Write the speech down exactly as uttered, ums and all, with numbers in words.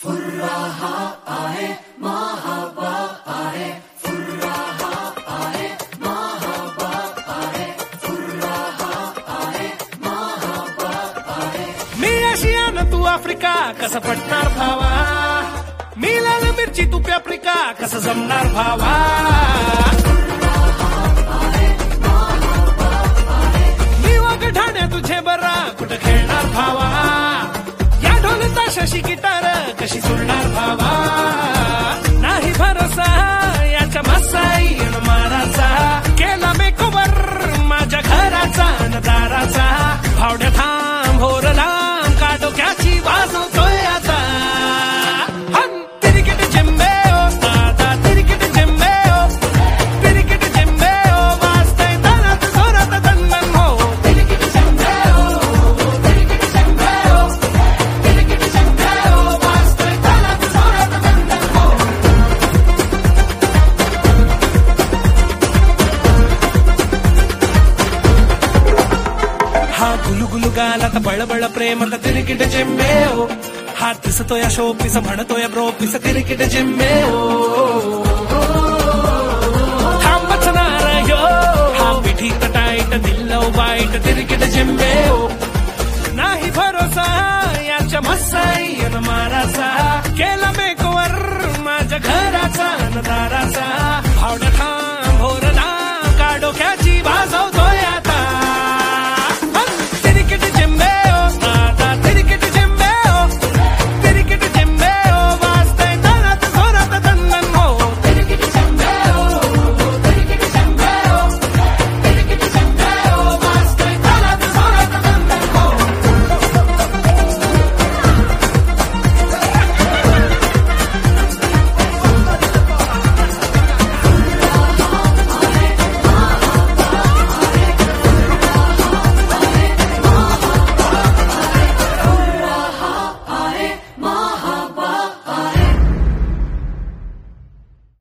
फुर्राहा आहे महाबा आहे फुर्राहा आहे महाबा आहे फुर्राहा आहे महाबा आहे. मी आशिया न तू आफ्रिका कसं पटणार भावा, मी लाल मिरची तू पॅप्रिका कसं जमणार भावा. मी वागठाण्या तुझे बरा कुठं खेळणार भावा, या ढोल ताशाशी गिटार कशी सोडणार भावा. नाही भरोसा याच्या मसाई न माराचा, केला मेकओव्हर माझ्या घराचा न दाराचा. भावड्या थांब भोर लांब का डोक्याची वाजवतोय आता. हन तिरिकिट जिंबे ओ दादा तिरिकिट जिंबे ओ, तिरिकिट जिंबे ओ वाजतंय तानात जोरात दणदण हो. तिरिकिट जिंबे ओ तिरिकिट जिंबे ओ, तिरिकिट जिंबे ओ वाजतंय तानात जोरात दणदण हो. हा गुलुगुलु गालात बळबळ प्रेमात तिरिकिट जिंबे ओ, हा दिसतोय शोपीस म्हणतोय ब्रोपीस तिरिकिट जिंबे ओ. थांबच नार यो हा पिठीत टाईट दिल्लो वाईट तिरिकिट जिंबे ओ. नाही भरोसा याच्या मसाई न मारा